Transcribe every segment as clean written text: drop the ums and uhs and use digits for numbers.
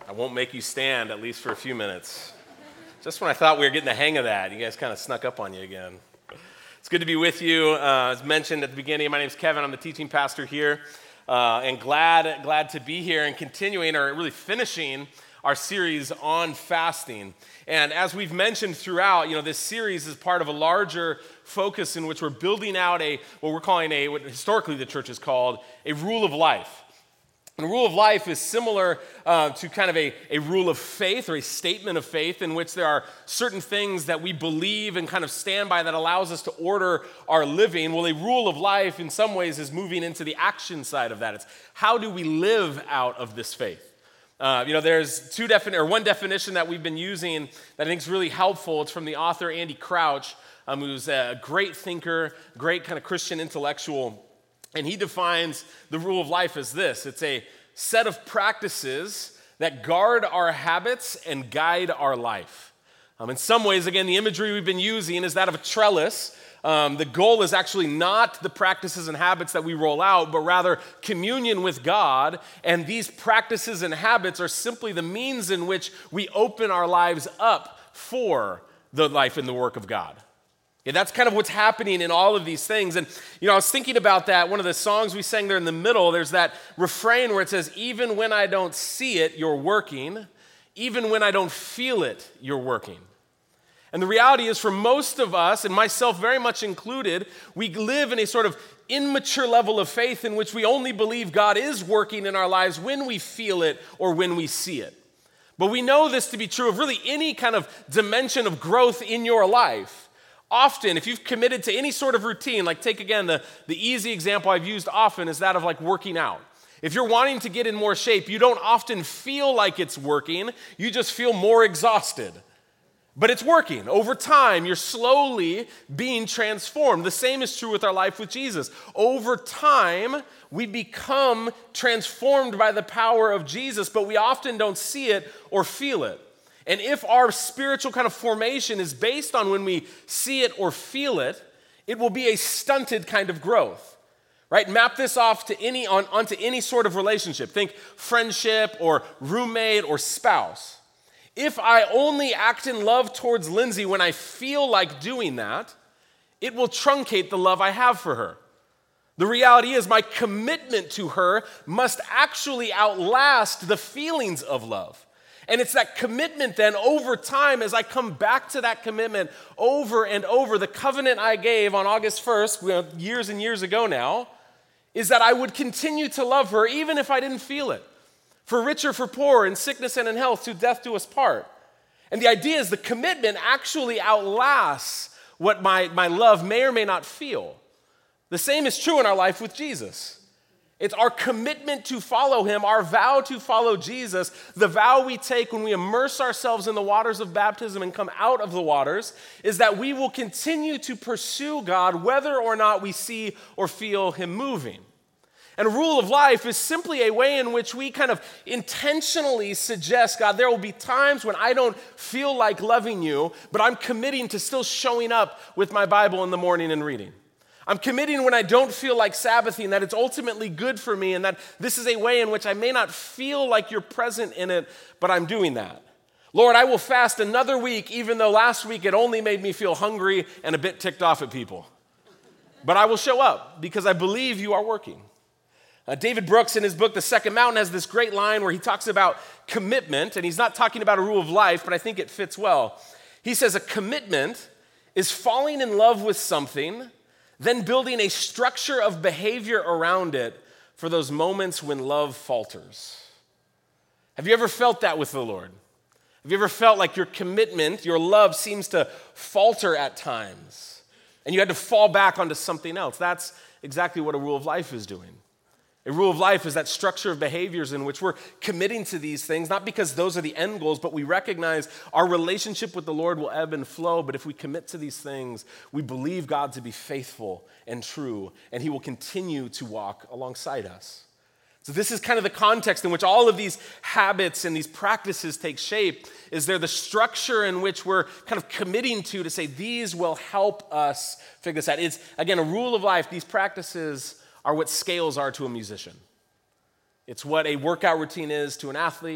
I won't make you stand, at least for a few minutes. Just when I thought we were getting the hang of that, you guys kind of snuck up on you again. It's good to be with you. As mentioned at the beginning, my name's Kevin. I'm the teaching pastor here, and glad to be here and continuing, or really finishing, our series on fasting. And as we've mentioned throughout, this series is part of a larger focus in which we're building out what we're calling what historically the church has called a rule of life. And a rule of life is similar to kind of a rule of faith or a statement of faith in which there are certain things that we believe and kind of stand by that allows us to order our living. Well, a rule of life in some ways is moving into the action side of that. It's how do we live out of this faith? There's one definition that we've been using that I think is really helpful. It's from the author Andy Crouch, who's a great thinker, great kind of Christian intellectual. And he defines the rule of life as this. It's a set of practices that guard our habits and guide our life. In some ways, again, the imagery we've been using is that of a trellis. The goal is actually not the practices and habits that we roll out, but rather communion with God. And these practices and habits are simply the means in which we open our lives up for the life and the work of God. Yeah, that's kind of what's happening in all of these things. And, I was thinking about that. One of the songs we sang there in the middle, there's that refrain where it says, even when I don't see it, you're working. Even when I don't feel it, you're working. And the reality is for most of us, and myself very much included, we live in a sort of immature level of faith in which we only believe God is working in our lives when we feel it or when we see it. But we know this to be true of really any kind of dimension of growth in your life. Often, if you've committed to any sort of routine, like take again, the easy example I've used often is that of like working out. If you're wanting to get in more shape, you don't often feel like it's working, you just feel more exhausted. But it's working. Over time, you're slowly being transformed. The same is true with our life with Jesus. Over time, we become transformed by the power of Jesus, but we often don't see it or feel it. And if our spiritual kind of formation is based on when we see it or feel it, it will be a stunted kind of growth, right? Map this off to onto any sort of relationship. Think friendship or roommate or spouse. If I only act in love towards Lindsay when I feel like doing that, it will truncate the love I have for her. The reality is my commitment to her must actually outlast the feelings of love. And it's that commitment then over time as I come back to that commitment over and over. The covenant I gave on August 1st, years and years ago now, is that I would continue to love her even if I didn't feel it. For richer, for poor, in sickness and in health, to death do us part. And the idea is the commitment actually outlasts what my love may or may not feel. The same is true in our life with Jesus. It's our commitment to follow him, our vow to follow Jesus, the vow we take when we immerse ourselves in the waters of baptism and come out of the waters, is that we will continue to pursue God whether or not we see or feel him moving. And a rule of life is simply a way in which we kind of intentionally suggest, God, there will be times when I don't feel like loving you, but I'm committing to still showing up with my Bible in the morning and reading. I'm committing when I don't feel like Sabbathing, that it's ultimately good for me, and that this is a way in which I may not feel like you're present in it, but I'm doing that. Lord, I will fast another week, even though last week it only made me feel hungry and a bit ticked off at people. But I will show up because I believe you are working. David Brooks, in his book, The Second Mountain, has this great line where he talks about commitment, and he's not talking about a rule of life, but I think it fits well. He says, a commitment is falling in love with something, then building a structure of behavior around it for those moments when love falters. Have you ever felt that with the Lord? Have you ever felt like your commitment, your love seems to falter at times, and you had to fall back onto something else? That's exactly what a rule of life is doing. A rule of life is that structure of behaviors in which we're committing to these things, not because those are the end goals, but we recognize our relationship with the Lord will ebb and flow. But if we commit to these things, we believe God to be faithful and true, and he will continue to walk alongside us. So this is kind of the context in which all of these habits and these practices take shape, is they're the structure in which we're kind of committing to say, these will help us figure this out. It's, again, a rule of life. These practices are what scales are to a musician. It's what a workout routine is to an athlete.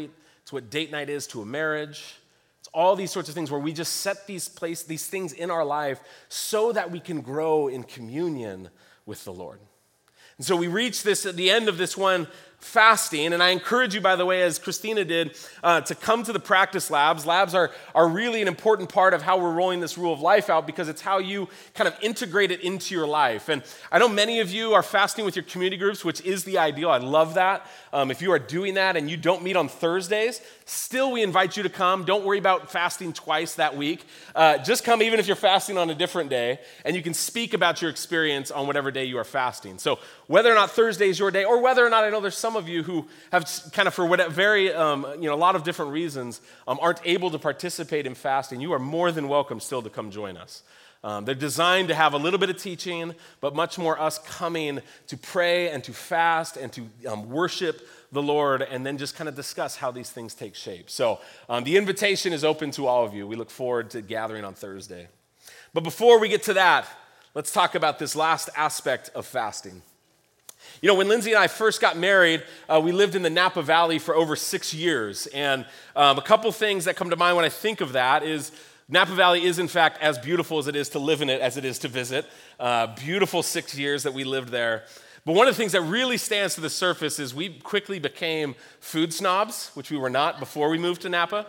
It's what date night is to a marriage. It's all these sorts of things where we just set these things in our life so that we can grow in communion with the Lord. And so we reach this at the end of this one fasting, and I encourage you, by the way, as Christina did, to come to the practice labs. Labs are really an important part of how we're rolling this rule of life out because it's how you kind of integrate it into your life. And I know many of you are fasting with your community groups, which is the ideal. I love that. If you are doing that and you don't meet on Thursdays, still we invite you to come. Don't worry about fasting twice that week. Just come even if you're fasting on a different day, and you can speak about your experience on whatever day you are fasting. So whether or not Thursday is your day, or whether or not, I know there's some of you who have kind of for whatever a lot of different reasons aren't able to participate in fasting, you are more than welcome still to come join us. They're designed to have a little bit of teaching, but much more us coming to pray and to fast and to worship the Lord and then just kind of discuss how these things take shape. So the invitation is open to all of you. We look forward to gathering on Thursday. But before we get to that, let's talk about this last aspect of fasting. You know, when Lindsay and I first got married, we lived in the Napa Valley for over 6 years. And a couple things that come to mind when I think of that is Napa Valley is, in fact, as beautiful as it is to live in it as it is to visit. Beautiful 6 years that we lived there. But one of the things that really stands to the surface is we quickly became food snobs, which we were not before we moved to Napa.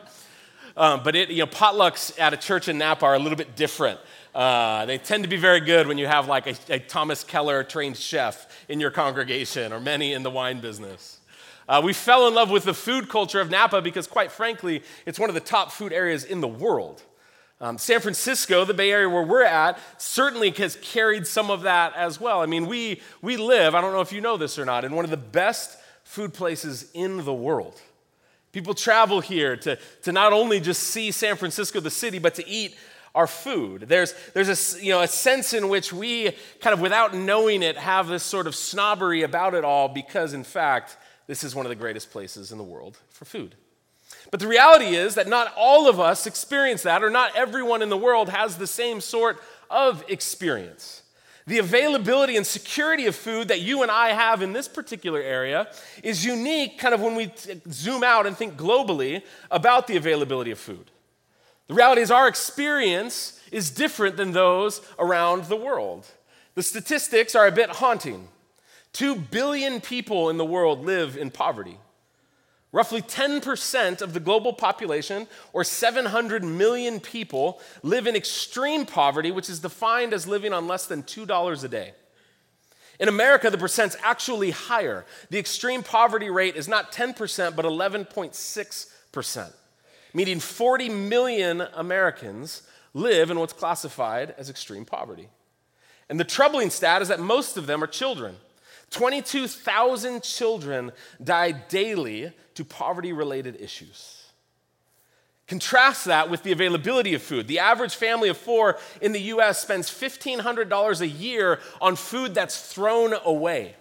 But potlucks at a church in Napa are a little bit different. They tend to be very good when you have like a Thomas Keller trained chef in your congregation or many in the wine business. We fell in love with the food culture of Napa because, quite frankly, it's one of the top food areas in the world. San Francisco, the Bay Area where we're at, certainly has carried some of that as well. I mean, we live, I don't know if you know this or not, in one of the best food places in the world. People travel here to not only just see San Francisco, the city, but to eat our food. There's a sense in which we kind of, without knowing it, have this sort of snobbery about it all because, in fact, this is one of the greatest places in the world for food. But the reality is that not all of us experience that, or not everyone in the world has the same sort of experience. The availability and security of food that you and I have in this particular area is unique kind of when we zoom out and think globally about the availability of food. The reality is our experience is different than those around the world. The statistics are a bit haunting. 2 billion people in the world live in poverty. Roughly 10% of the global population, or 700 million people, live in extreme poverty, which is defined as living on less than $2 a day. In America, the percent's actually higher. The extreme poverty rate is not 10%, but 11.6%. Meaning 40 million Americans live in what's classified as extreme poverty. And the troubling stat is that most of them are children. 22,000 children die daily to poverty-related issues. Contrast that with the availability of food. The average family of 4 in the U.S. spends $1,500 a year on food that's thrown away.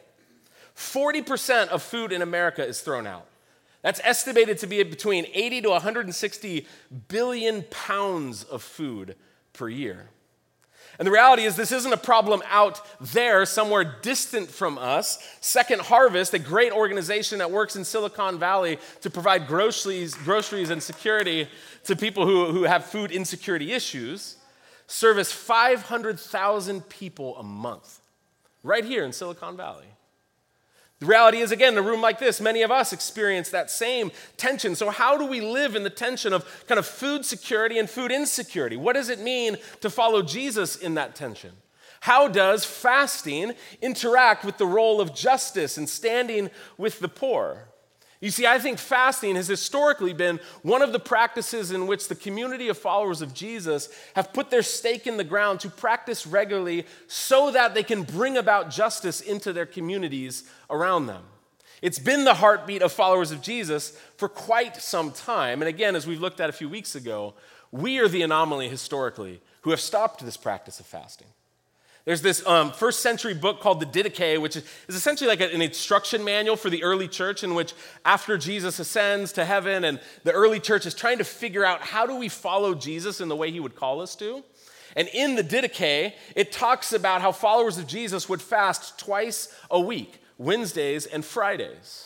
40% of food in America is thrown out. That's estimated to be between 80 to 160 billion pounds of food per year. And the reality is this isn't a problem out there, somewhere distant from us. Second Harvest, a great organization that works in Silicon Valley to provide groceries and security to people who have food insecurity issues, service 500,000 people a month right here in Silicon Valley. The reality is, again, in a room like this, many of us experience that same tension. So how do we live in the tension of kind of food security and food insecurity? What does it mean to follow Jesus in that tension? How does fasting interact with the role of justice and standing with the poor? You see, I think fasting has historically been one of the practices in which the community of followers of Jesus have put their stake in the ground to practice regularly so that they can bring about justice into their communities around them. It's been the heartbeat of followers of Jesus for quite some time. And again, as we've looked at a few weeks ago, we are the anomaly historically who have stopped this practice of fasting. There's this first century book called the Didache, which is essentially like an instruction manual for the early church, in which after Jesus ascends to heaven and the early church is trying to figure out how do we follow Jesus in the way he would call us to. And in the Didache, it talks about how followers of Jesus would fast twice a week, Wednesdays and Fridays.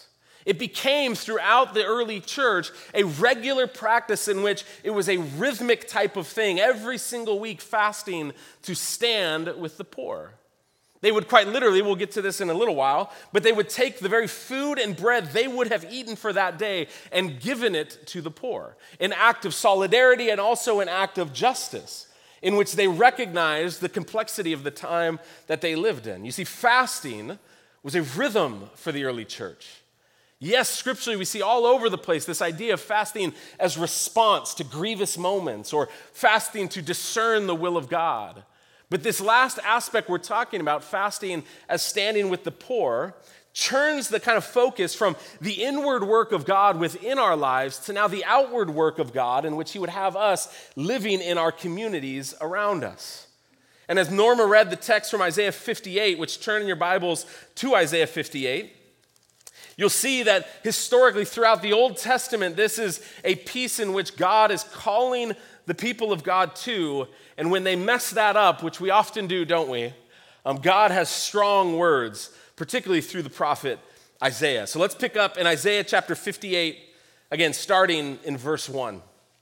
It became, throughout the early church, a regular practice in which it was a rhythmic type of thing, every single week fasting to stand with the poor. They would quite literally, we'll get to this in a little while, but they would take the very food and bread they would have eaten for that day and given it to the poor. An act of solidarity and also an act of justice in which they recognized the complexity of the time that they lived in. You see, fasting was a rhythm for the early church. Yes, scripturally, we see all over the place this idea of fasting as response to grievous moments or fasting to discern the will of God. But this last aspect we're talking about, fasting as standing with the poor, turns the kind of focus from the inward work of God within our lives to now the outward work of God in which he would have us living in our communities around us. And as Norma read the text from Isaiah 58, which turn in your Bibles to Isaiah 58, you'll see that historically throughout the Old Testament, this is a piece in which God is calling the people of God to, and when they mess that up, which we often do, don't we? God has strong words, particularly through the prophet Isaiah. So let's pick up in Isaiah chapter 58, again, starting in verse 1.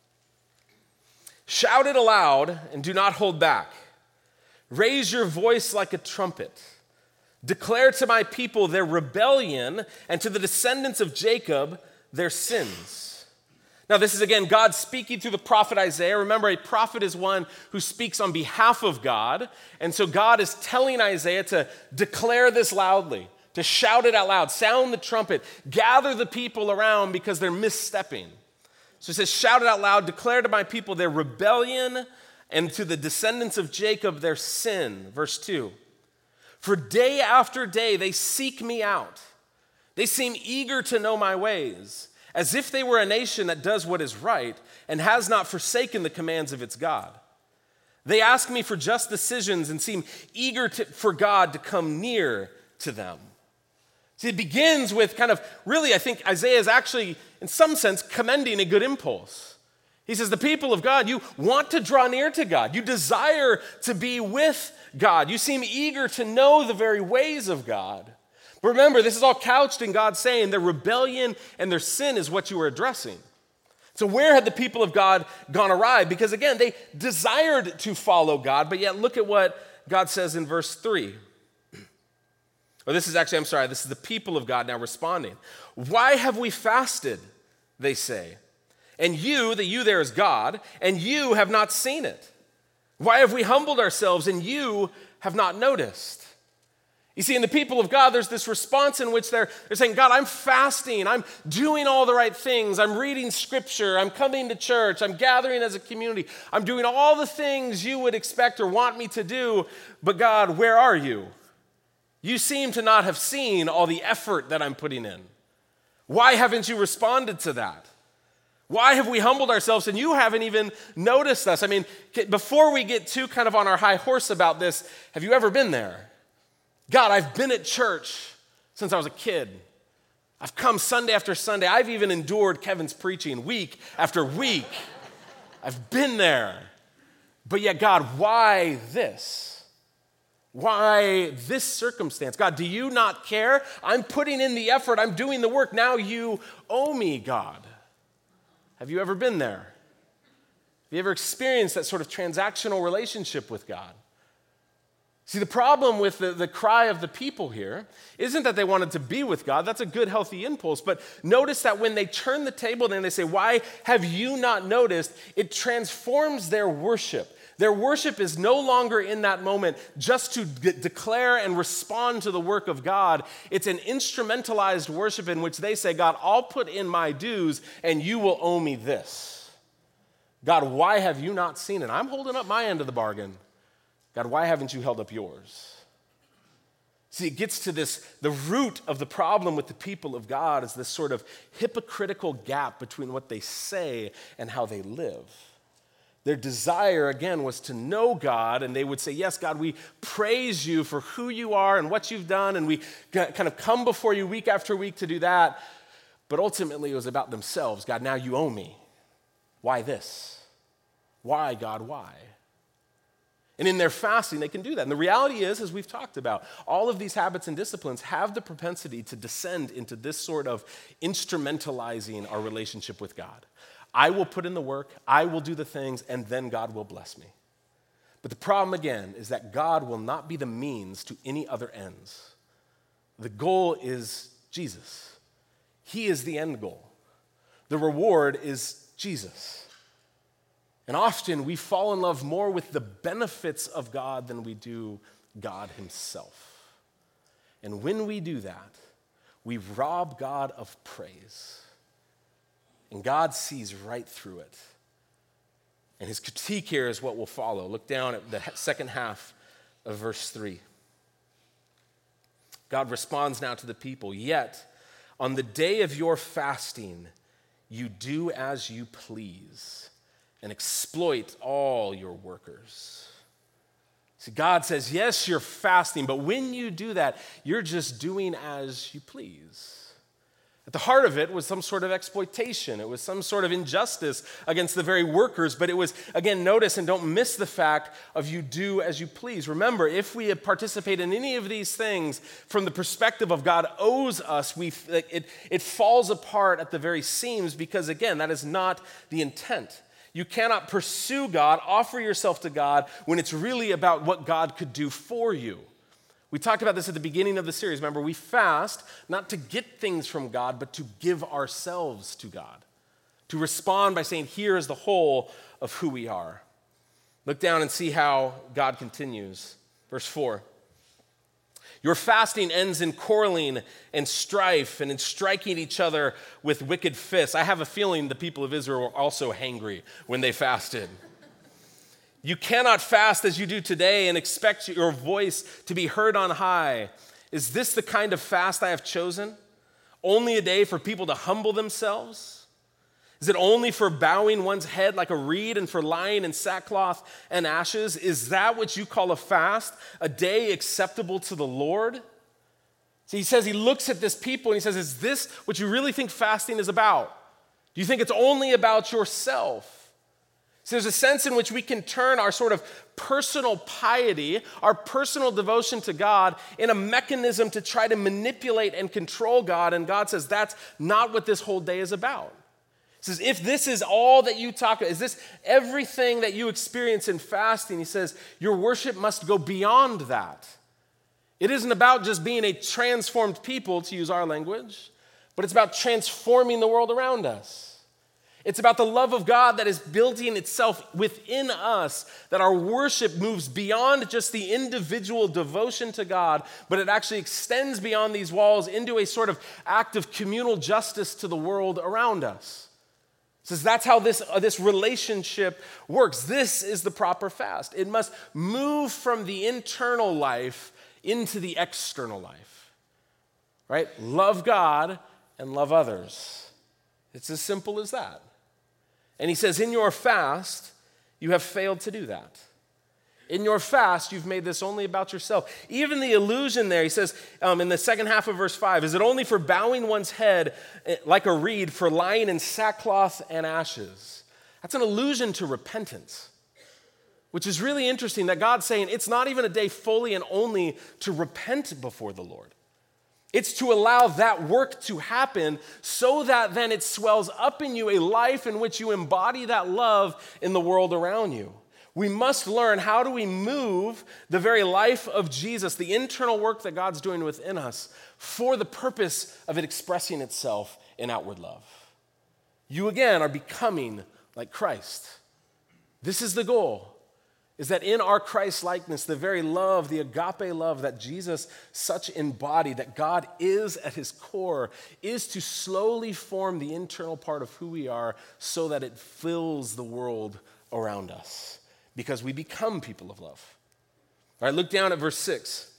Shout it aloud and do not hold back. Raise your voice like a trumpet. Declare to my people their rebellion and to the descendants of Jacob their sins. Now, this is again God speaking through the prophet Isaiah. Remember, a prophet is one who speaks on behalf of God. And so God is telling Isaiah to declare this loudly, to shout it out loud, sound the trumpet, gather the people around because they're misstepping. So he says, shout it out loud, declare to my people their rebellion and to the descendants of Jacob their sin. Verse 2. For day after day they seek me out. They seem eager to know my ways, as if they were a nation that does what is right and has not forsaken the commands of its God. They ask me for just decisions and seem eager for God to come near to them. See, it begins with kind of, really, I think Isaiah is actually, in some sense, commending a good impulse. He says, the people of God, you want to draw near to God. You desire to be with God. You seem eager to know the very ways of God. But remember, this is all couched in God saying their rebellion and their sin is what you are addressing. So where had the people of God gone awry? Because again, they desired to follow God, but yet look at what God says in verse 3. Or this is the people of God now responding. Why have we fasted, they say. And you, the you there is God, and you have not seen it. Why have we humbled ourselves and you have not noticed? You see, in the people of God, there's this response in which they're saying, God, I'm fasting, I'm doing all the right things, I'm reading scripture, I'm coming to church, I'm gathering as a community, I'm doing all the things you would expect or want me to do, but God, where are you? You seem to not have seen all the effort that I'm putting in. Why haven't you responded to that? Why have we humbled ourselves and you haven't even noticed us? I mean, before we get too kind of on our high horse about this, have you ever been there? God, I've been at church since I was a kid. I've come Sunday after Sunday. I've even endured Kevin's preaching week after week. I've been there. But yet, God, why this? Why this circumstance? God, do you not care? I'm putting in the effort. I'm doing the work. Now you owe me, God. Have you ever been there? Have you ever experienced that sort of transactional relationship with God? See, the problem with the cry of the people here isn't that they wanted to be with God. That's a good, healthy impulse. But notice that when they turn the table and they say, why have you not noticed? It transforms their worship. Their worship is no longer in that moment just to declare and respond to the work of God. It's an instrumentalized worship in which they say, God, I'll put in my dues and you will owe me this. God, why have you not seen it? I'm holding up my end of the bargain. God, why haven't you held up yours? See, it gets to this, the root of the problem with the people of God is this sort of hypocritical gap between what they say and how they live. Their desire, again, was to know God, and they would say, yes, God, we praise you for who you are and what you've done, and we kind of come before you week after week to do that. But ultimately, it was about themselves. God, now you owe me. Why this? Why, God, why? And in their fasting, they can do that. And the reality is, as we've talked about, all of these habits and disciplines have the propensity to descend into this sort of instrumentalizing our relationship with God. I will put in the work, I will do the things, and then God will bless me. But the problem, again, is that God will not be the means to any other ends. The goal is Jesus. He is the end goal. The reward is Jesus. And often we fall in love more with the benefits of God than we do God himself. And when we do that, we rob God of praise. And God sees right through it. And his critique here is what will follow. Look down at the second half of verse 3. God responds now to the people, "Yet on the day of your fasting, you do as you please and exploit all your workers." See, God says, yes, you're fasting, but when you do that, you're just doing as you please. At the heart of it was some sort of exploitation. It was some sort of injustice against the very workers, but it was, again, notice and don't miss the fact of you do as you please. Remember, if we participate in any of these things from the perspective of God owes us, it falls apart at the very seams because, again, that is not the intent. You cannot pursue God, offer yourself to God when it's really about what God could do for you. We talked about this at the beginning of the series. Remember, we fast not to get things from God, but to give ourselves to God, to respond by saying, here is the whole of who we are. Look down and see how God continues. Verse 4. Your fasting ends in quarreling and strife and in striking each other with wicked fists. I have a feeling the people of Israel were also hangry when they fasted. You cannot fast as you do today and expect your voice to be heard on high. Is this the kind of fast I have chosen? Only a day for people to humble themselves? Is it only for bowing one's head like a reed and for lying in sackcloth and ashes? Is that what you call a fast, a day acceptable to the Lord? So he says, he looks at this people and he says, is this what you really think fasting is about? Do you think it's only about yourself? So there's a sense in which we can turn our sort of personal piety, our personal devotion to God, in a mechanism to try to manipulate and control God. And God says that's not what this whole day is about. He says, if this is all that you talk about, is this everything that you experience in fasting? He says, your worship must go beyond that. It isn't about just being a transformed people, to use our language, but it's about transforming the world around us. It's about the love of God that is building itself within us, that our worship moves beyond just the individual devotion to God, but it actually extends beyond these walls into a sort of act of communal justice to the world around us. It says that's how this relationship works. This is the proper fast. It must move from the internal life into the external life, right? Love God and love others. It's as simple as that. And he says, in your fast, you have failed to do that. In your fast, you've made this only about yourself. Even the allusion there, he says in the second half of verse 5, is it only for bowing one's head like a reed, for lying in sackcloth and ashes? That's an allusion to repentance, which is really interesting that God's saying it's not even a day fully and only to repent before the Lord. It's to allow that work to happen so that then it swells up in you a life in which you embody that love in the world around you. We must learn how do we move the very life of Jesus, the internal work that God's doing within us, for the purpose of it expressing itself in outward love. You again are becoming like Christ. This is the goal. Is that in our Christ likeness, the very love, the agape love that Jesus such embodied, that God is at his core, is to slowly form the internal part of who we are so that it fills the world around us because we become people of love. All right, look down at verse 6.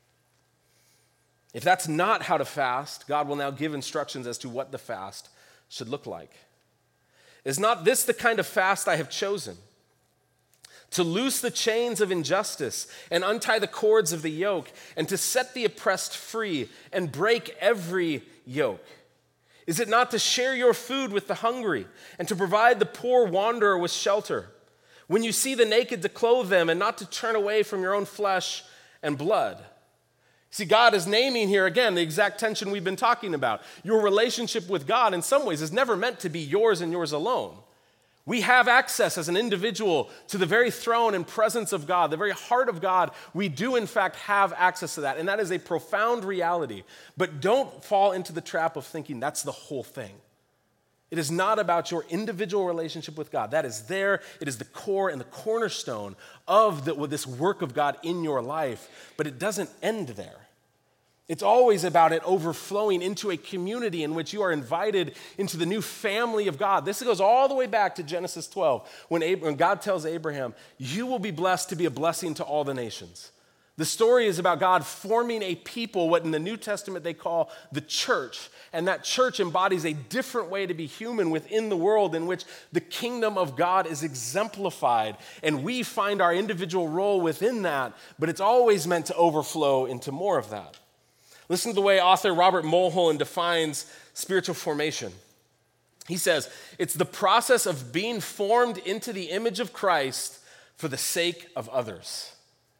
If that's not how to fast, God will now give instructions as to what the fast should look like. Is not this the kind of fast I have chosen? To loose the chains of injustice and untie the cords of the yoke, and to set the oppressed free and break every yoke? Is it not to share your food with the hungry and to provide the poor wanderer with shelter? When you see the naked, to clothe them, and not to turn away from your own flesh and blood. See, God is naming here, again, the exact tension we've been talking about. Your relationship with God, in some ways, is never meant to be yours and yours alone. We have access as an individual to the very throne and presence of God, the very heart of God. We do, in fact, have access to that, and that is a profound reality. But don't fall into the trap of thinking that's the whole thing. It is not about your individual relationship with God. That is there. It is the core and the cornerstone of this work of God in your life, but it doesn't end there. It's always about it overflowing into a community in which you are invited into the new family of God. This goes all the way back to Genesis 12, when God tells Abraham, you will be blessed to be a blessing to all the nations. The story is about God forming a people, what in the New Testament they call the church. And that church embodies a different way to be human within the world in which the kingdom of God is exemplified. And we find our individual role within that, but it's always meant to overflow into more of that. Listen to the way author Robert Mulholland defines spiritual formation. He says, it's the process of being formed into the image of Christ for the sake of others.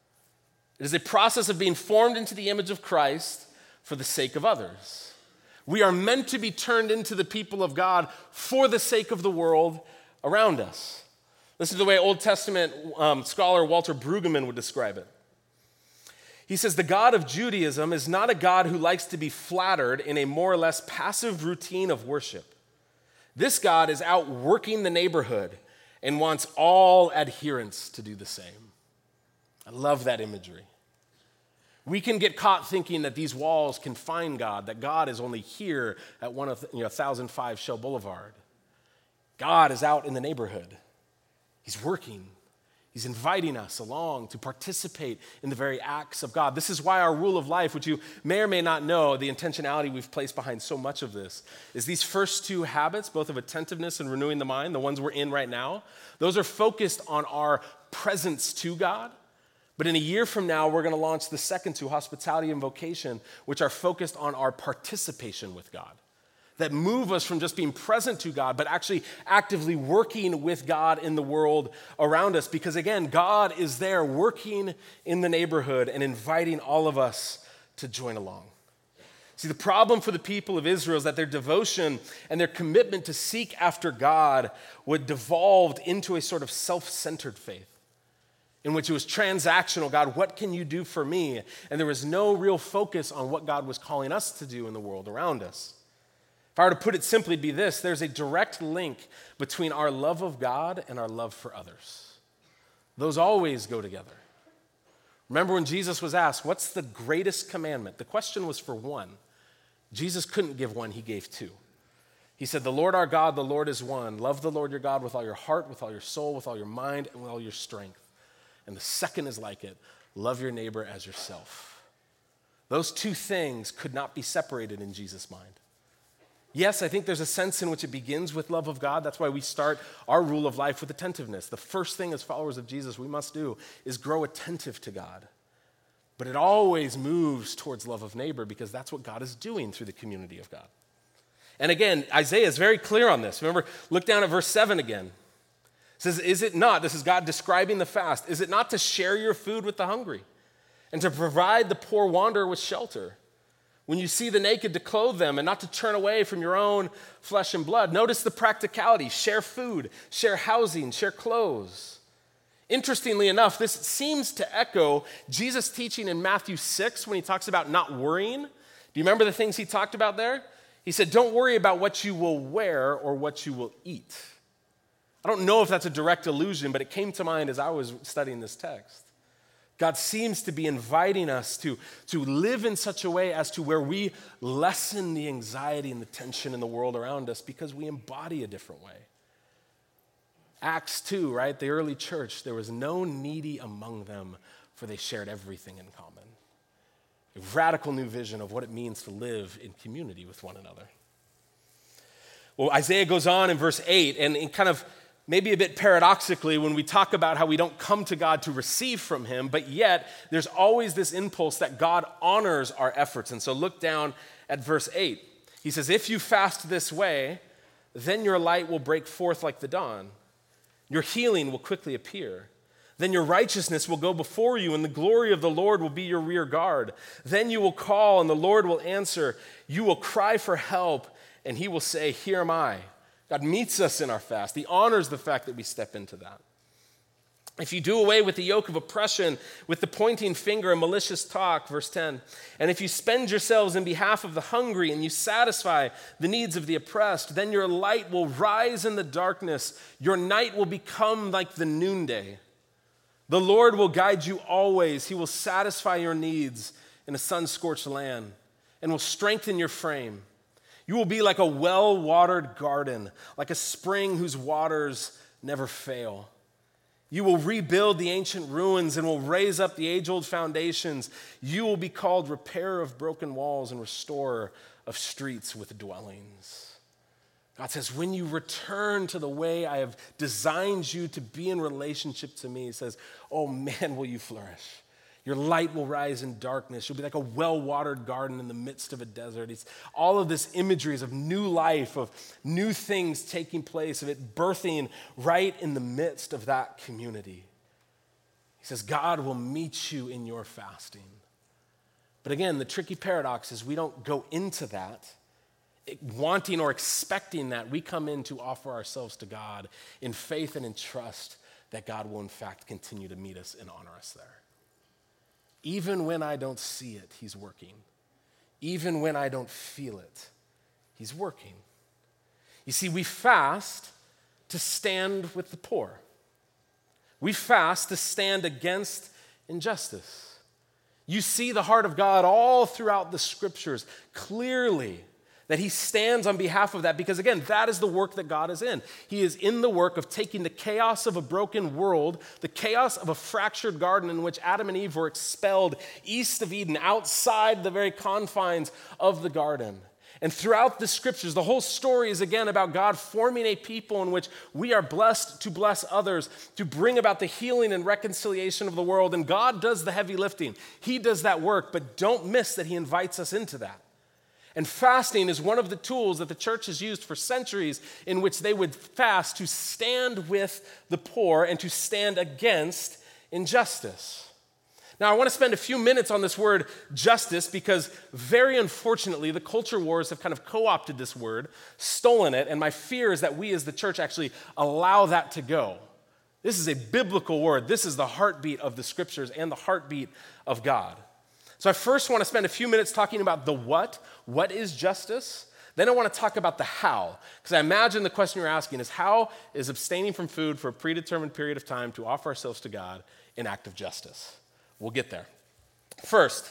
It is a process of being formed into the image of Christ for the sake of others. We are meant to be turned into the people of God for the sake of the world around us. Listen to the way Old Testament scholar Walter Brueggemann would describe it. He says, the God of Judaism is not a God who likes to be flattered in a more or less passive routine of worship. This God is out working the neighborhood and wants all adherents to do the same. I love that imagery. We can get caught thinking that these walls can find God, that God is only here at 1005 Shell Boulevard. God is out in the neighborhood. He's working. He's inviting us along to participate in the very acts of God. This is why our rule of life, which you may or may not know, the intentionality we've placed behind so much of this, is these first two habits, both of attentiveness and renewing the mind, the ones we're in right now, those are focused on our presence to God. But in a year from now, we're going to launch the second two, hospitality and vocation, which are focused on our participation with God, that move us from just being present to God, but actually actively working with God in the world around us. Because again, God is there working in the neighborhood and inviting all of us to join along. See, the problem for the people of Israel is that their devotion and their commitment to seek after God would devolve into a sort of self-centered faith, in which it was transactional. God, what can you do for me? And there was no real focus on what God was calling us to do in the world around us. If I were to put it simply, it'd be this: there's a direct link between our love of God and our love for others. Those always go together. Remember when Jesus was asked, what's the greatest commandment? The question was for one. Jesus couldn't give one, he gave two. He said, the Lord our God, the Lord is one. Love the Lord your God with all your heart, with all your soul, with all your mind, and with all your strength. And the second is like it: love your neighbor as yourself. Those two things could not be separated in Jesus' mind. Yes, I think there's a sense in which it begins with love of God. That's why we start our rule of life with attentiveness. The first thing as followers of Jesus we must do is grow attentive to God. But it always moves towards love of neighbor, because that's what God is doing through the community of God. And again, Isaiah is very clear on this. Remember, look down at verse 7 again. It says, is it not, this is God describing the fast, is it not to share your food with the hungry and to provide the poor wanderer with shelter? When you see the naked, to clothe them and not to turn away from your own flesh and blood. Notice the practicality: share food, share housing, share clothes. Interestingly enough, this seems to echo Jesus' teaching in Matthew 6 when he talks about not worrying. Do you remember the things he talked about there? He said, don't worry about what you will wear or what you will eat. I don't know if that's a direct allusion, but it came to mind as I was studying this text. God seems to be inviting us to live in such a way as to where we lessen the anxiety and the tension in the world around us because we embody a different way. Acts 2, right? The early church, there was no needy among them, for they shared everything in common. A radical new vision of what it means to live in community with one another. Well, Isaiah goes on in verse 8, and kind of maybe a bit paradoxically, when we talk about how we don't come to God to receive from him, but yet there's always this impulse that God honors our efforts. And so look down at verse 8. He says, if you fast this way, then your light will break forth like the dawn, Your healing will quickly appear. Then your righteousness will go before you, and the glory of the Lord will be your rear guard. Then you will call, and the Lord will answer. You will cry for help, and he will say, here am I. God meets us in our fast. He honors the fact that we step into that. If you do away with the yoke of oppression, with the pointing finger and malicious talk, verse 10, and if you spend yourselves in behalf of the hungry and you satisfy the needs of the oppressed, then your light will rise in the darkness. Your night will become like the noonday. The Lord will guide you always. He will satisfy your needs in a sun-scorched land and will strengthen your frame. You will be like a well-watered garden, like a spring whose waters never fail. You will rebuild the ancient ruins and will raise up the age-old foundations. You will be called repairer of broken walls and restorer of streets with dwellings. God says, when you return to the way I have designed you to be in relationship to me, he says, oh man, will you flourish. Your light will rise in darkness. You'll be like a well-watered garden in the midst of a desert. It's all of this imagery is of new life, of new things taking place, of it birthing right in the midst of that community. He says, God will meet you in your fasting. But again, the tricky paradox is we don't go into that wanting or expecting that. We come in to offer ourselves to God in faith and in trust that God will in fact continue to meet us and honor us there. Even when I don't see it, he's working. Even when I don't feel it, he's working. You see, we fast to stand with the poor. We fast to stand against injustice. You see the heart of God all throughout the scriptures clearly, that he stands on behalf of that, because again, that is the work that God is in. He is in the work of taking the chaos of a broken world, the chaos of a fractured garden in which Adam and Eve were expelled east of Eden, outside the very confines of the garden. And throughout the scriptures, the whole story is again about God forming a people in which we are blessed to bless others, to bring about the healing and reconciliation of the world. And God does the heavy lifting. He does that work, but don't miss that he invites us into that. And fasting is one of the tools that the church has used for centuries in which they would fast to stand with the poor and to stand against injustice. Now, I want to spend a few minutes on this word justice because very unfortunately, the culture wars have kind of co-opted this word, stolen it, and my fear is that we as the church actually allow that to go. This is a biblical word. This is the heartbeat of the scriptures and the heartbeat of God. So I first want to spend a few minutes talking about the what. What is justice? Then I want to talk about the how, because I imagine the question you're asking is, how is abstaining from food for a predetermined period of time to offer ourselves to God an act of justice? We'll get there. First,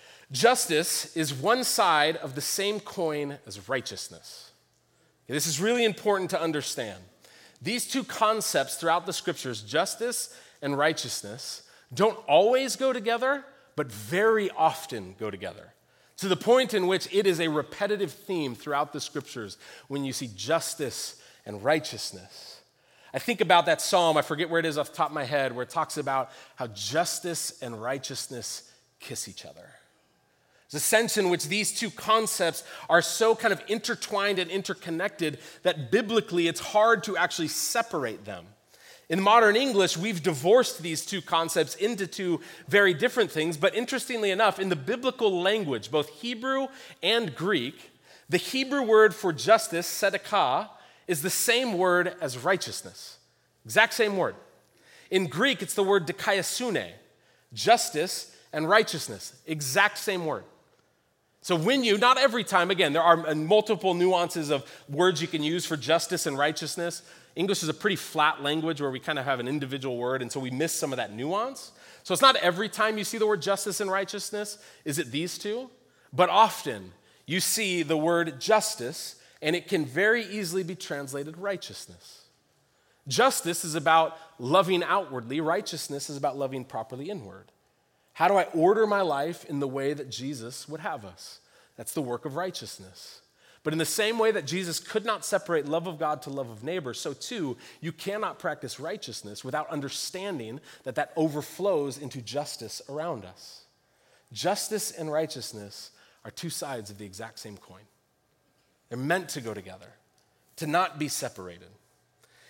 justice is one side of the same coin as righteousness. This is really important to understand. These two concepts throughout the scriptures, justice and righteousness, don't always go together, but very often go together, to the point in which it is a repetitive theme throughout the scriptures when you see justice and righteousness. I think about that psalm, I forget where it is off the top of my head, where it talks about how justice and righteousness kiss each other. There's a sense in which these two concepts are so kind of intertwined and interconnected that biblically it's hard to actually separate them. In modern English, we've divorced these two concepts into two very different things, but interestingly enough, in the biblical language, both Hebrew and Greek, the Hebrew word for justice, tzedakah, is the same word as righteousness. Exact same word. In Greek, it's the word dikaiosune, justice and righteousness. Exact same word. So when you, not every time, again, there are multiple nuances of words you can use for justice and righteousness. English is a pretty flat language where we kind of have an individual word, and so we miss some of that nuance. So it's not every time you see the word justice and righteousness, is it these two? But often you see the word justice, and it can very easily be translated righteousness. Justice is about loving outwardly. Righteousness is about loving properly inward. How do I order my life in the way that Jesus would have us? That's the work of righteousness. But in the same way that Jesus could not separate love of God to love of neighbor, so too, you cannot practice righteousness without understanding that that overflows into justice around us. Justice and righteousness are two sides of the exact same coin. They're meant to go together, to not be separated.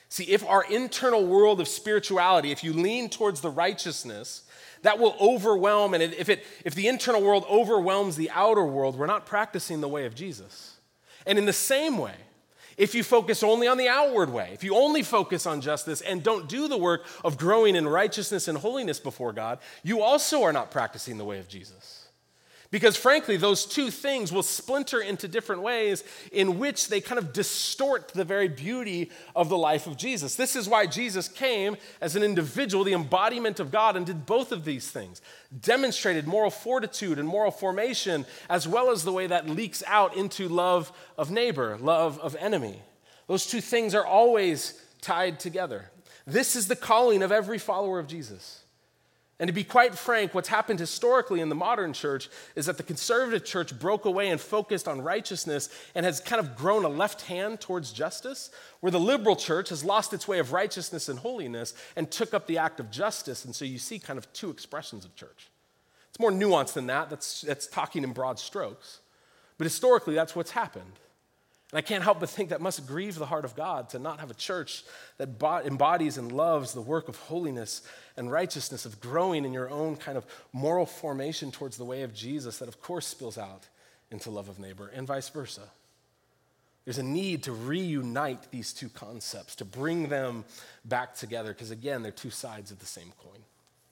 See, if our internal world of spirituality, if you lean towards the righteousness, that will overwhelm, and if the internal world overwhelms the outer world, we're not practicing the way of Jesus. And in the same way, if you focus only on the outward way, if you only focus on justice and don't do the work of growing in righteousness and holiness before God, you also are not practicing the way of Jesus. Because frankly, those two things will splinter into different ways in which they kind of distort the very beauty of the life of Jesus. This is why Jesus came as an individual, the embodiment of God, and did both of these things. Demonstrated moral fortitude and moral formation, as well as the way that leaks out into love of neighbor, love of enemy. Those two things are always tied together. This is the calling of every follower of Jesus. And to be quite frank, what's happened historically in the modern church is that the conservative church broke away and focused on righteousness and has kind of grown a left hand towards justice, where the liberal church has lost its way of righteousness and holiness and took up the act of justice. And so you see kind of two expressions of church. It's more nuanced than that. That's talking in broad strokes. But historically, that's what's happened. And I can't help but think that must grieve the heart of God to not have a church that embodies and loves the work of holiness and righteousness, of growing in your own kind of moral formation towards the way of Jesus that of course spills out into love of neighbor, and vice versa. There's a need to reunite these two concepts, to bring them back together, because again, they're two sides of the same coin.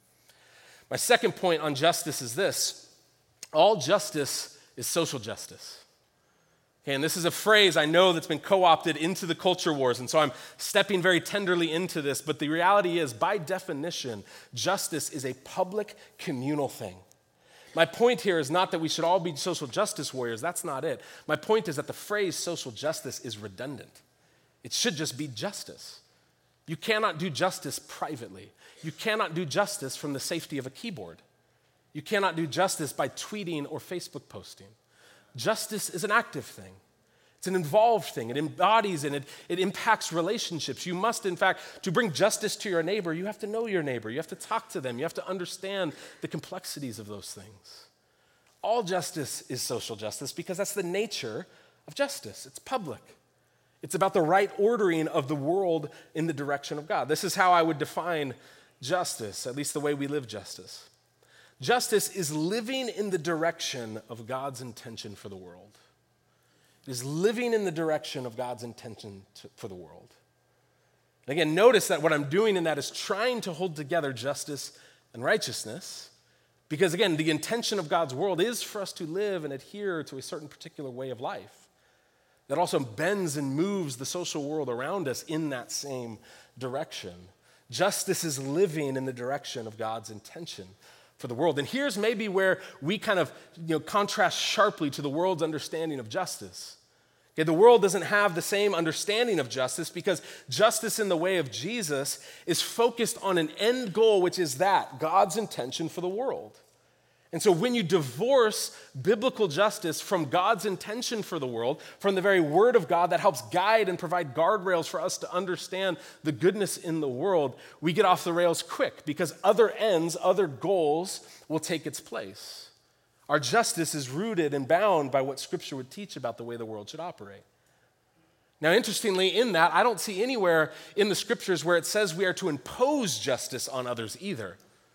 My second point on justice is this: all justice is social justice. Okay, and this is a phrase I know that's been co-opted into the culture wars, and so I'm stepping very tenderly into this, but the reality is, by definition, justice is a public communal thing. My point here is not that we should all be social justice warriors. That's not it. My point is that the phrase social justice is redundant. It should just be justice. You cannot do justice privately. You cannot do justice from the safety of a keyboard. You cannot do justice by tweeting or Facebook posting. Justice is an active thing. It's an involved thing. It embodies and it impacts relationships. You must, in fact, to bring justice to your neighbor, you have to know your neighbor. You have to talk to them. You have to understand the complexities of those things. All justice is social justice because that's the nature of justice. It's public. It's about the right ordering of the world in the direction of God. This is how I would define justice, at least the way we live justice. Justice is living in the direction of God's intention for the world. It is living in the direction of God's intention for the world. And again, notice that what I'm doing in that is trying to hold together justice and righteousness, because again, the intention of God's world is for us to live and adhere to a certain particular way of life that also bends and moves the social world around us in that same direction. Justice is living in the direction of God's intention for the world. And here's maybe where we kind of contrast sharply to the world's understanding of justice. Okay, the world doesn't have the same understanding of justice because justice in the way of Jesus is focused on an end goal, which is that, God's intention for the world. And so when you divorce biblical justice from God's intention for the world, from the very word of God that helps guide and provide guardrails for us to understand the goodness in the world, we get off the rails quick because other ends, other goals will take its place. Our justice is rooted and bound by what Scripture would teach about the way the world should operate. Now, interestingly, in that, I don't see anywhere in the Scriptures where it says we are to impose justice on others either.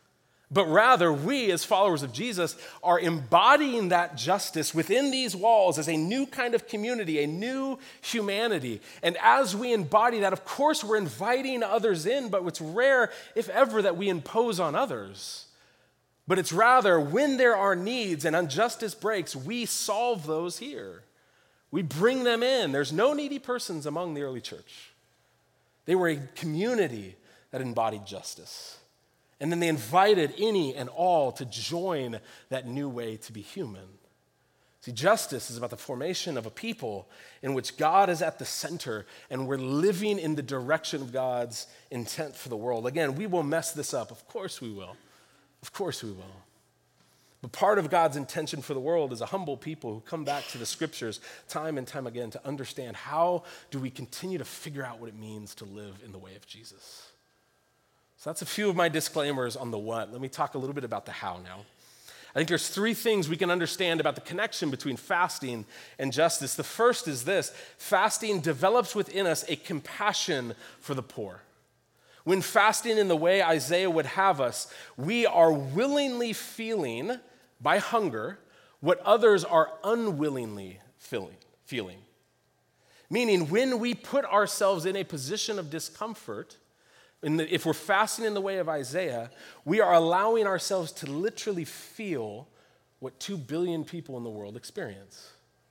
But rather, we as followers of Jesus are embodying that justice within these walls as a new kind of community, a new humanity. And as we embody that, of course, we're inviting others in, but it's rare, if ever, that we impose on others. But it's rather when there are needs and injustice breaks, we solve those here. We bring them in. There's no needy persons among the early church. They were a community that embodied justice. And then they invited any and all to join that new way to be human. See, justice is about the formation of a people in which God is at the center and we're living in the direction of God's intent for the world. Again, we will mess this up. Of course we will. Of course we will. But part of God's intention for the world is a humble people who come back to the Scriptures time and time again to understand how do we continue to figure out what it means to live in the way of Jesus. So that's a few of my disclaimers on the what. Let me talk a little bit about the how now. I think there's three things we can understand about the connection between fasting and justice. The first is this: fasting develops within us a compassion for the poor. When fasting in the way Isaiah would have us, we are willingly feeling by hunger what others are unwillingly feeling. Meaning, when we put ourselves in a position of discomfort, if we're fasting in the way of Isaiah, we are allowing ourselves to literally feel what 2 billion people in the world experience.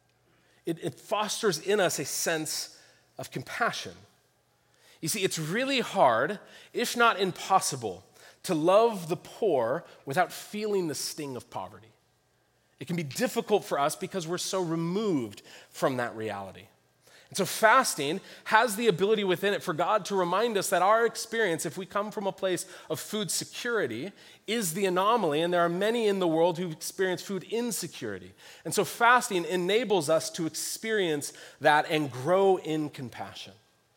It fosters in us a sense of compassion. You see, it's really hard, if not impossible, to love the poor without feeling the sting of poverty. It can be difficult for us because we're so removed from that reality. And so fasting has the ability within it for God to remind us that our experience, if we come from a place of food security, is the anomaly, and there are many in the world who experience food insecurity. And so fasting enables us to experience that and grow in compassion.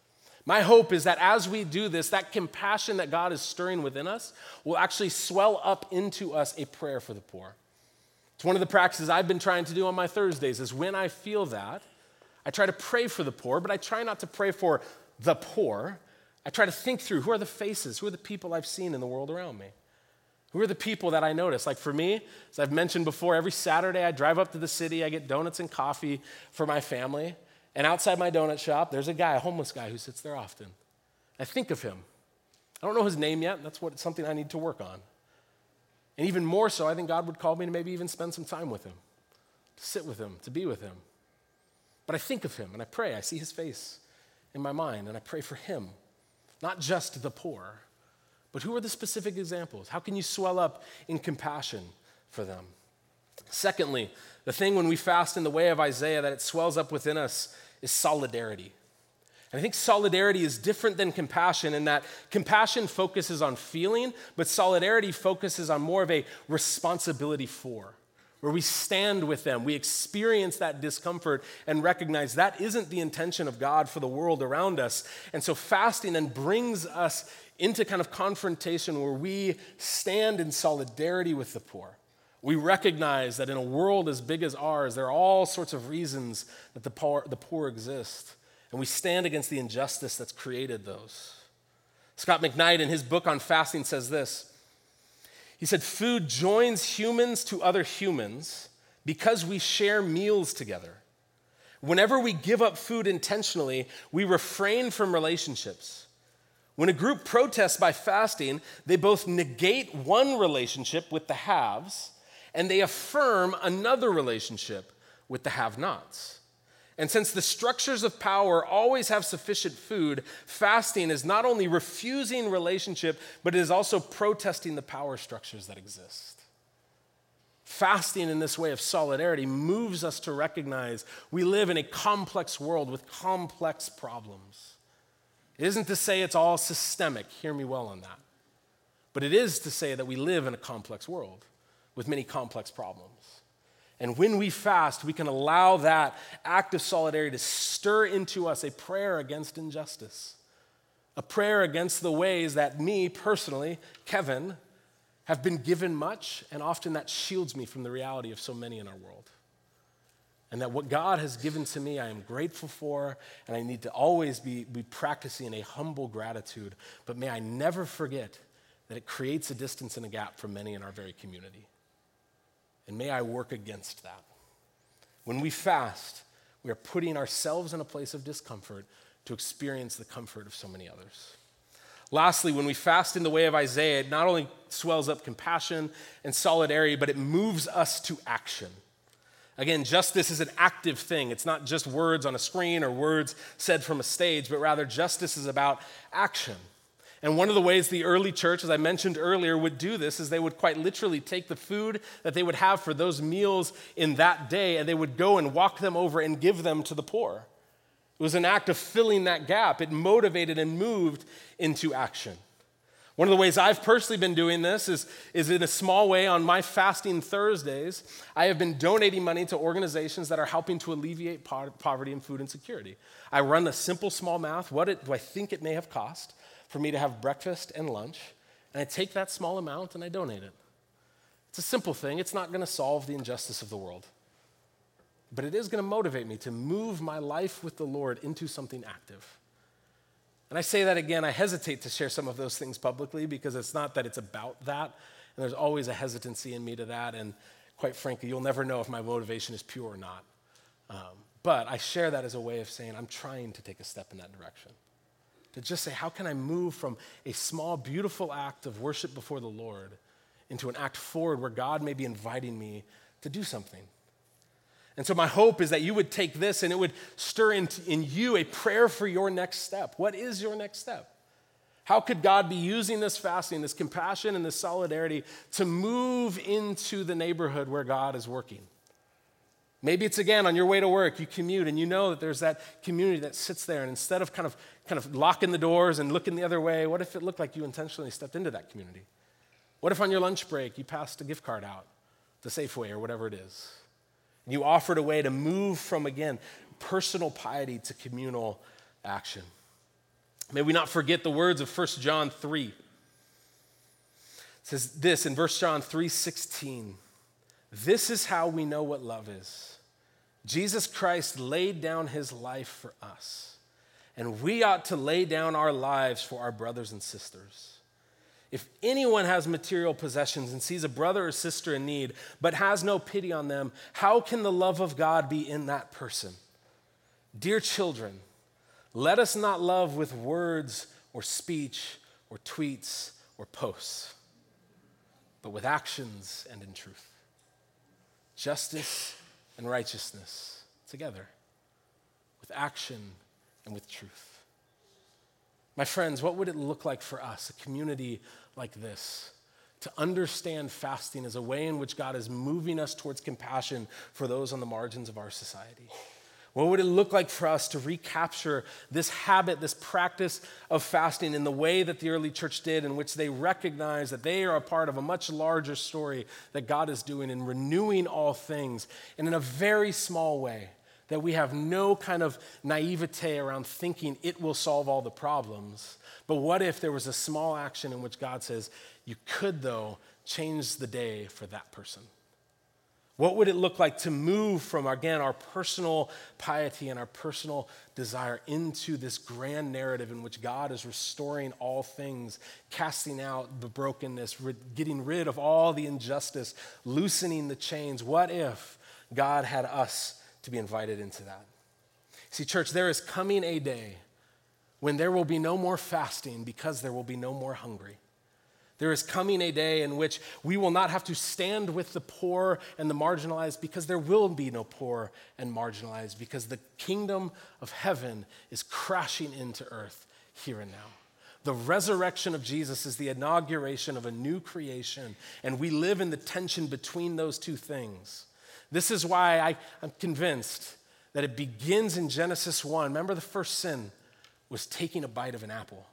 My hope is that as we do this, that compassion that God is stirring within us will actually swell up into us a prayer for the poor. It's one of the practices I've been trying to do on my Thursdays, is when I feel that, I try to pray for the poor, but I try not to pray for the poor. I try to think through, who are the faces, who are the people I've seen in the world around me? Who are the people that I notice? Like for me, as I've mentioned before, every Saturday I drive up to the city, I get donuts and coffee for my family, and outside my donut shop, there's a guy, a homeless guy who sits there often. I think of him. I don't know his name yet, and that's something I need to work on. And even more so, I think God would call me to maybe even spend some time with him, to sit with him, to be with him. But I think of him and I pray. I see his face in my mind and I pray for him, not just the poor, but who are the specific examples? How can you swell up in compassion for them? Secondly, the thing when we fast in the way of Isaiah that it swells up within us is solidarity. And I think solidarity is different than compassion in that compassion focuses on feeling, but solidarity focuses on more of a responsibility for, where we stand with them, we experience that discomfort and recognize that isn't the intention of God for the world around us. And so fasting then brings us into kind of confrontation where we stand in solidarity with the poor. We recognize that in a world as big as ours, there are all sorts of reasons that the poor exist, and we stand against the injustice that's created those. Scott McKnight, in his book on fasting, says this. He said, food joins humans to other humans because we share meals together. Whenever we give up food intentionally, we refrain from relationships. When a group protests by fasting, they both negate one relationship with the haves and they affirm another relationship with the have-nots. And since the structures of power always have sufficient food, fasting is not only refusing relationship, but it is also protesting the power structures that exist. Fasting in this way of solidarity moves us to recognize we live in a complex world with complex problems. It isn't to say it's all systemic, hear me well on that. But it is to say that we live in a complex world with many complex problems. And when we fast, we can allow that act of solidarity to stir into us a prayer against injustice, a prayer against the ways that me personally, Kevin, have been given much, and often that shields me from the reality of so many in our world. And that what God has given to me, I am grateful for, and I need to always be practicing a humble gratitude. But may I never forget that it creates a distance and a gap for many in our very community. And may I work against that. When we fast, we are putting ourselves in a place of discomfort to experience the comfort of so many others. Lastly, when we fast in the way of Isaiah, it not only swells up compassion and solidarity, but it moves us to action. Again, justice is an active thing. It's not just words on a screen or words said from a stage, but rather justice is about action. And one of the ways the early church, as I mentioned earlier, would do this is they would quite literally take the food that they would have for those meals in that day, and they would go and walk them over and give them to the poor. It was an act of filling that gap. It motivated and moved into action. One of the ways I've personally been doing this is in a small way on my fasting Thursdays. I have been donating money to organizations that are helping to alleviate poverty and food insecurity. I run the simple small math. What do I think it may have cost for me to have breakfast and lunch, and I take that small amount and I donate it. It's a simple thing. It's not going to solve the injustice of the world. But it is going to motivate me to move my life with the Lord into something active. And I say that again, I hesitate to share some of those things publicly because it's not that it's about that. And there's always a hesitancy in me to that. And quite frankly, you'll never know if my motivation is pure or not. But I share that as a way of saying I'm trying to take a step in that direction. To just say, how can I move from a small, beautiful act of worship before the Lord into an act forward where God may be inviting me to do something? And so my hope is that you would take this and it would stir in you a prayer for your next step. What is your next step? How could God be using this fasting, this compassion, and this solidarity to move into the neighborhood where God is working? Maybe it's, again, on your way to work, you commute, and you know that there's that community that sits there, and instead of kind of locking the doors and looking the other way, what if it looked like you intentionally stepped into that community? What if on your lunch break you passed a gift card out to Safeway or whatever it is? And you offered a way to move from, again, personal piety to communal action. May we not forget the words of 1 John 3. It says this in 1 John 3:16. This is how we know what love is. Jesus Christ laid down his life for us, and we ought to lay down our lives for our brothers and sisters. If anyone has material possessions and sees a brother or sister in need, but has no pity on them, how can the love of God be in that person? Dear children, let us not love with words or speech or tweets or posts, but with actions and in truth. Justice and righteousness together, with action and with truth. My friends, what would it look like for us, a community like this, to understand fasting as a way in which God is moving us towards compassion for those on the margins of our society? What would it look like for us to recapture this habit, this practice of fasting in the way that the early church did, in which they recognize that they are a part of a much larger story that God is doing in renewing all things, and in a very small way, that we have no kind of naivete around thinking it will solve all the problems. But what if there was a small action in which God says, you could, though, change the day for that person? What would it look like to move from, again, our personal piety and our personal desire into this grand narrative in which God is restoring all things, casting out the brokenness, getting rid of all the injustice, loosening the chains? What if God had us to be invited into that? See, church, there is coming a day when there will be no more fasting because there will be no more hungry. There is coming a day in which we will not have to stand with the poor and the marginalized because there will be no poor and marginalized, because the kingdom of heaven is crashing into earth here and now. The resurrection of Jesus is the inauguration of a new creation, and we live in the tension between those two things. This is why I'm convinced that it begins in Genesis 1. Remember, the first sin was taking a bite of an apple.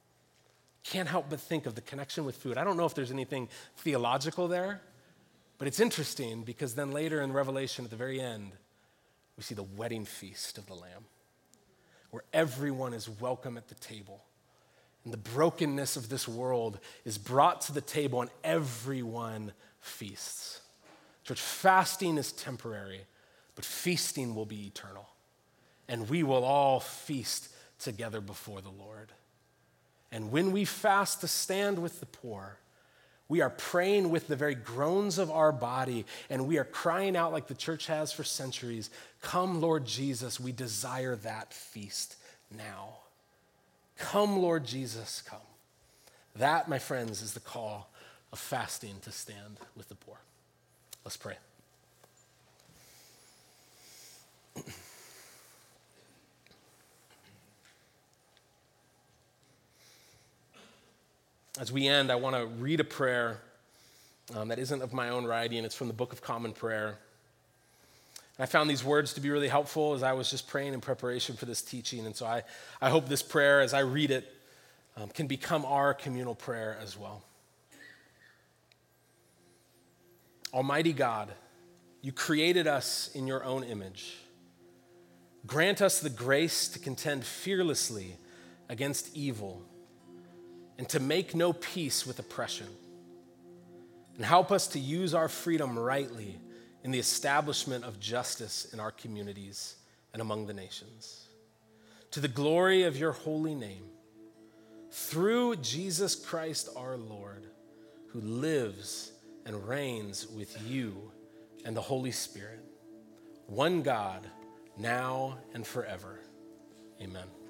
Can't help but think of the connection with food. I don't know if there's anything theological there, but it's interesting because then later in Revelation at the very end, we see the wedding feast of the Lamb, where everyone is welcome at the table. And the brokenness of this world is brought to the table and everyone feasts. Church, fasting is temporary, but feasting will be eternal. And we will all feast together before the Lord. And when we fast to stand with the poor, we are praying with the very groans of our body, and we are crying out like the church has for centuries, come, Lord Jesus, we desire that feast now. Come, Lord Jesus, come. That, my friends, is the call of fasting to stand with the poor. Let's pray. As we end, I want to read a prayer that isn't of my own writing. It's from the Book of Common Prayer. And I found these words to be really helpful as I was just praying in preparation for this teaching. And so I hope this prayer, as I read it, can become our communal prayer as well. Almighty God, you created us in your own image. Grant us the grace to contend fearlessly against evil and to make no peace with oppression. and help us to use our freedom rightly in the establishment of justice in our communities and among the nations. To the glory of your holy name, through Jesus Christ our Lord, who lives and reigns with you and the Holy Spirit, one God, now and forever. Amen.